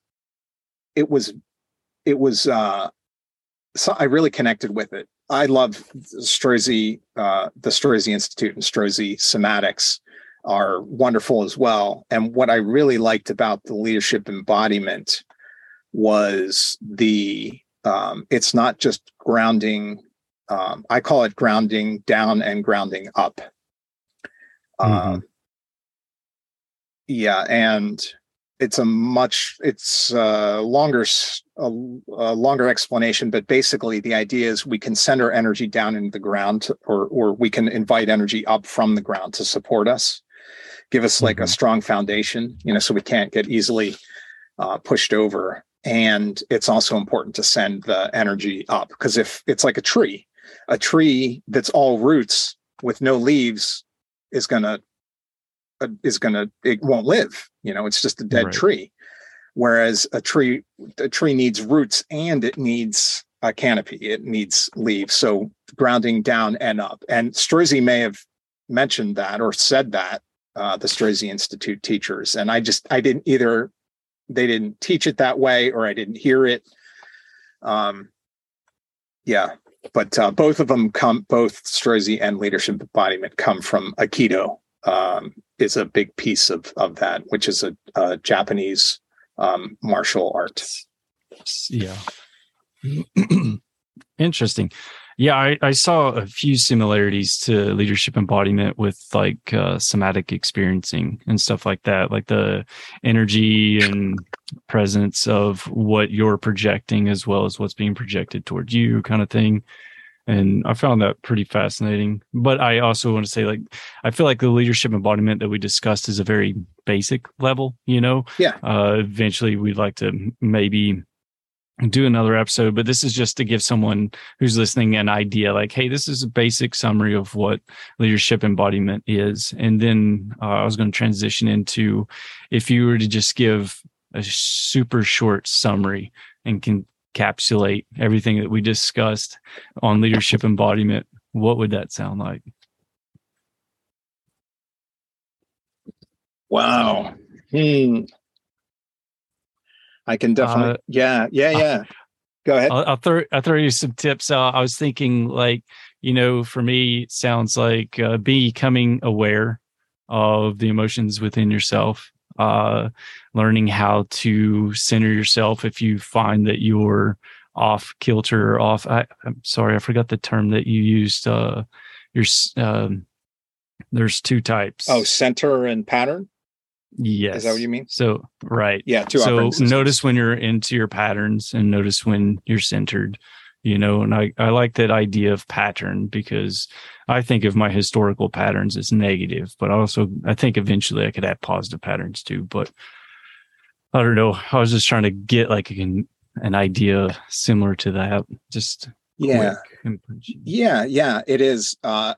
C: so I really connected with it. I love Strozzi, the Strozzi Institute and Strozzi Somatics are wonderful as well. And what I really liked about the leadership embodiment was it's not just grounding. I call it grounding down and grounding up. Yeah, and it's a longer explanation, but basically the idea is we can send our energy down into the ground, or we can invite energy up from the ground to support us, give us like a strong foundation, so we can't get easily pushed over. And it's also important to send the energy up, because if it's like a tree that's all roots with no leaves it won't live. It's just a dead tree. Whereas a tree needs roots and it needs a canopy. It needs leaves. So grounding down and up. And Strozzi may have mentioned that or said that, the Strozzi Institute teachers. And they didn't teach it that way, or I didn't hear it. But both of them both Strozzi and leadership embodiment come from Aikido. Is a big piece of that, which is a Japanese martial art.
B: Yeah. Interesting. Yeah, I saw a few similarities to leadership embodiment with like somatic experiencing and stuff like that, like the energy and presence of what you're projecting as well as what's being projected towards you, kind of thing. And I found that pretty fascinating. But I also want to say, like, I feel like the leadership embodiment that we discussed is a very basic level, Yeah. Eventually, we'd like to maybe do another episode, but this is just to give someone who's listening an idea, like, hey, this is a basic summary of what leadership embodiment is. And then I was going to transition into, if you were to just give a super short summary and can encapsulate everything that we discussed on leadership embodiment, what would that sound like?
C: Wow. I can definitely, yeah. Go ahead.
B: I'll throw you some tips. I was thinking, like, for me, it sounds like becoming aware of the emotions within yourself, learning how to center yourself if you find that you're off kilter or off. I'm sorry, I forgot the term that you used. There's two types.
C: Oh, center and pattern.
B: Yes.
C: Is that what you mean?
B: So, right.
C: Yeah.
B: So notice when you're into your patterns and notice when you're centered, and I like that idea of pattern, because I think of my historical patterns as negative, but I think eventually I could add positive patterns too. But I don't know. I was just trying to get like an idea similar to that. Just
C: yeah. Yeah. It is. No.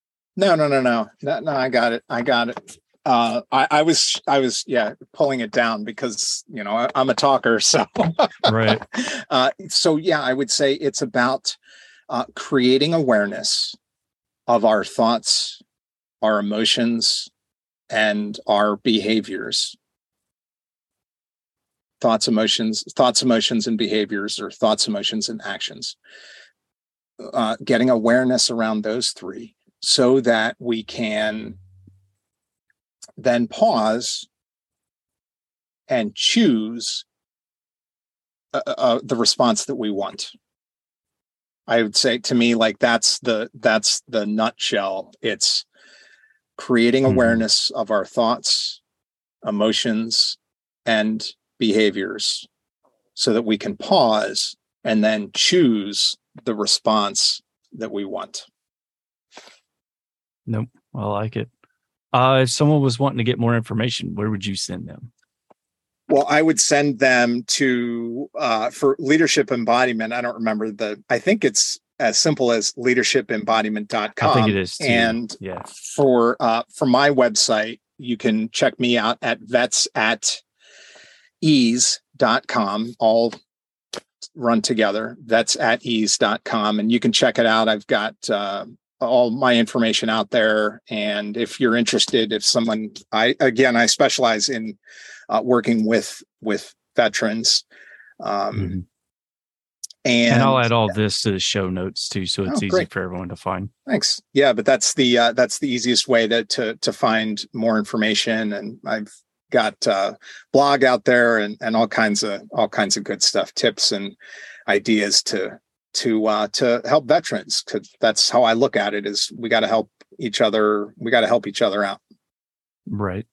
C: I got it. I was pulling it down because I'm a talker, so
B: right.
C: So yeah, I would say it's about creating awareness of our thoughts, our emotions, and our behaviors. Thoughts, emotions, and behaviors, or thoughts, emotions, and actions. Getting awareness around those three so that we can then pause and choose the response that we want. I would say, to me, like that's the nutshell. It's creating awareness of our thoughts, emotions, and behaviors so that we can pause and then choose the response that we want.
B: Nope. I like it. If someone was wanting to get more information, where would you send them?
C: Well, I would send them to, for leadership embodiment. I don't remember I think it's as simple as leadershipembodiment.com.
B: I think it is too.
C: And
B: yeah.
C: For my website, you can check me out at vetsatease.com, all run together, vetsatease.com, and you can check it out. I've got all my information out there. And if you're interested, if someone, I specialize in working with veterans.
B: And I'll add all this to the show notes too, so it's easy for everyone to find.
C: Thanks. Yeah, but that's the easiest way to find more information. And I've got blog out there and all kinds of good stuff, tips and ideas to help veterans. Because that's how I look at it: is we got to help each other. We got to help each other out.
B: Right.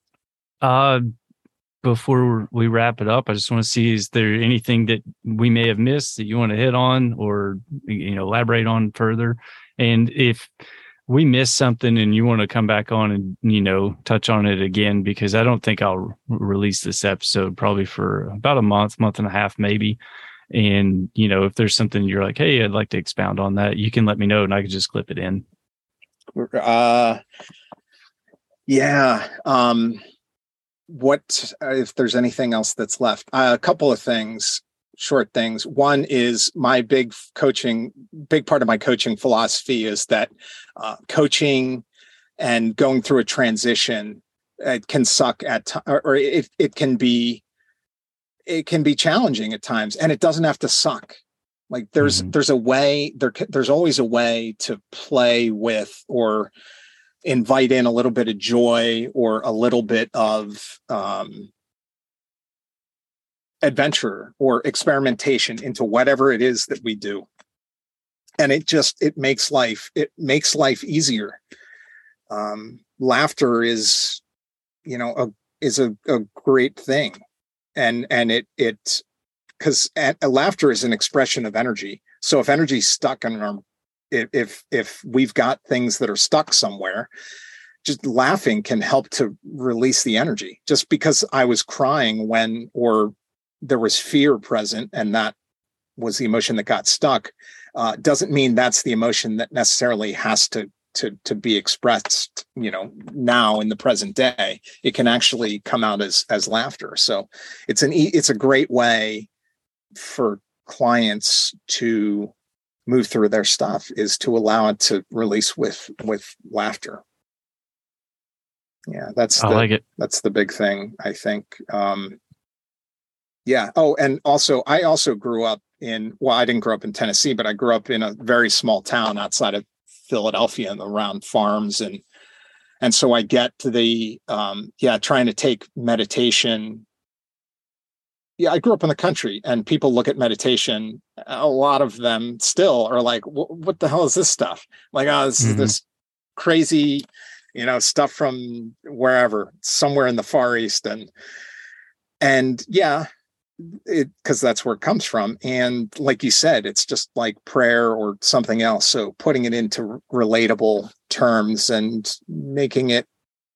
B: Before we wrap it up, I just want to see, is there anything that we may have missed that you want to hit on or, elaborate on further? And if we missed something and you want to come back on and, touch on it again, because I don't think I'll release this episode probably for about a month and a half, maybe. And, if there's something you're like, hey, I'd like to expound on that, you can let me know and I can just clip it in.
C: What if there's anything else that's left? A couple of things, short things. One is my big part of my coaching philosophy is that coaching and going through a transition, it can suck or it can be challenging at times, and it doesn't have to suck. Like there's a way, there's always a way to play with or invite in a little bit of joy or a little bit of adventure or experimentation into whatever it is that we do. And it makes life easier. Laughter is, a great thing. And it because laughter is an expression of energy. So if energy's stuck in our, if we've got things that are stuck somewhere, just laughing can help to release the energy. Just because I was crying or there was fear present and that was the emotion that got stuck, doesn't mean that's the emotion that necessarily has to be expressed, now in the present day. It can actually come out as laughter. So it's a great way for clients to move through their stuff, is to allow it to release with laughter. Yeah, I like it. That's the big thing, I think. Yeah. Oh, and also, I also grew up I didn't grow up in Tennessee, but I grew up in a very small town outside of Philadelphia and around farms. And so I get to the, trying to take meditation. Yeah, I grew up in the country, and people look at meditation. A lot of them still are like, what the hell is this stuff? Like, this is this crazy, stuff from wherever, somewhere in the Far East. And yeah, because that's where it comes from. And like you said, it's just like prayer or something else. So putting it into relatable terms and making it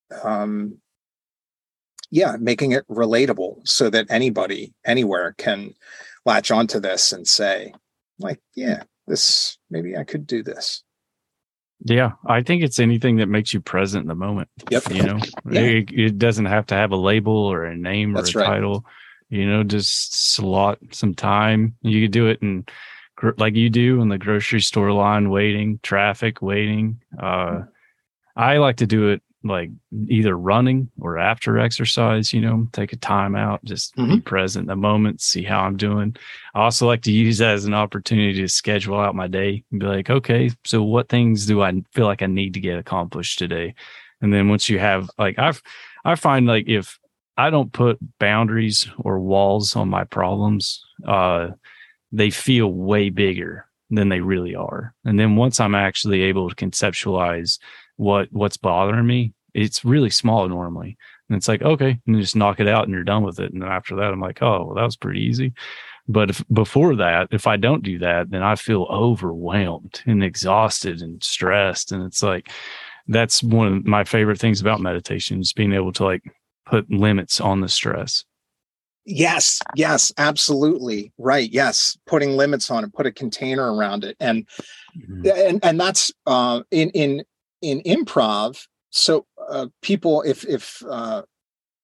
C: relatable so that anybody anywhere can latch onto this and say, like, yeah, this, maybe I could do this.
B: Yeah, I think it's anything that makes you present in the moment.
C: Yep.
B: It doesn't have to have a label or a name or a title. Just slot some time. You could do it like you do in the grocery store line, waiting, traffic, waiting. I like to do it like either running or after exercise, take a time out, just be present in the moment, see how I'm doing. I also like to use that as an opportunity to schedule out my day and be like, okay, so what things do I feel like I need to get accomplished today? And then once you have, like, I find, like, if I don't put boundaries or walls on my problems, they feel way bigger than they really are. And then once I'm actually able to conceptualize what's bothering me, it's really small normally. And it's like, okay, and just knock it out and you're done with it. And then after that, I'm like, oh, well, that was pretty easy. But before that, if I don't do that, then I feel overwhelmed and exhausted and stressed. And it's like, that's one of my favorite things about meditation, is being able to, like, put limits on the stress.
C: Yes, absolutely. Right. Yes. Putting limits on it, put a container around it. And that's in improv. So people, if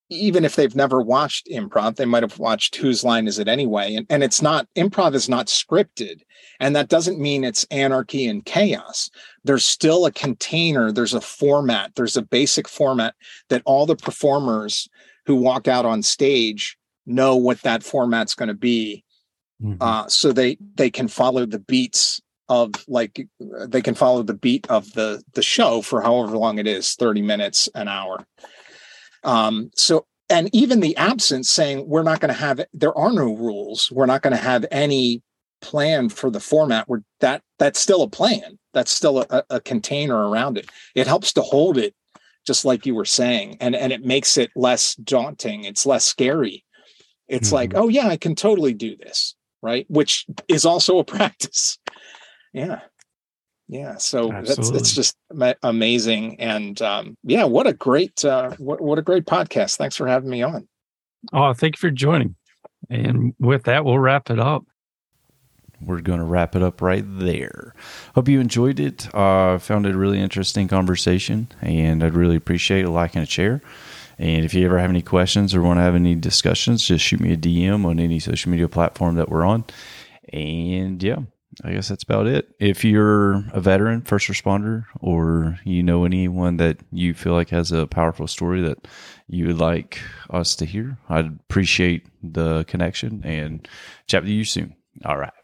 C: even if they've never watched improv, they might have watched Whose Line Is It Anyway? And it's not, improv is not scripted. And that doesn't mean it's anarchy and chaos. There's still a container. There's a format. There's a basic format that all the performers who walk out on stage know what that format's going to be. So they can follow the beats of they can follow the beat of the show for however long it is, 30 minutes, an hour. So, and even the absence saying we're not going to have, there are no rules. We're not going to have any plan for the format. That's still a plan. That's still a container around it. It helps to hold it, just like you were saying, and it makes it less daunting. It's less scary. It's like, oh yeah, I can totally do this. Right. Which is also a practice. Yeah. Yeah. So it's just amazing. And what a great what a great podcast. Thanks for having me on.
B: Oh, thank you for joining. And with that, we'll wrap it up.
A: We're going to wrap it up right there. Hope you enjoyed it. Found it a really interesting conversation, and I'd really appreciate a like and a share. And if you ever have any questions or want to have any discussions, just shoot me a DM on any social media platform that we're on. And yeah, I guess that's about it. If you're a veteran, first responder, or you know anyone that you feel like has a powerful story that you would like us to hear, I'd appreciate the connection and chat with you soon. All right.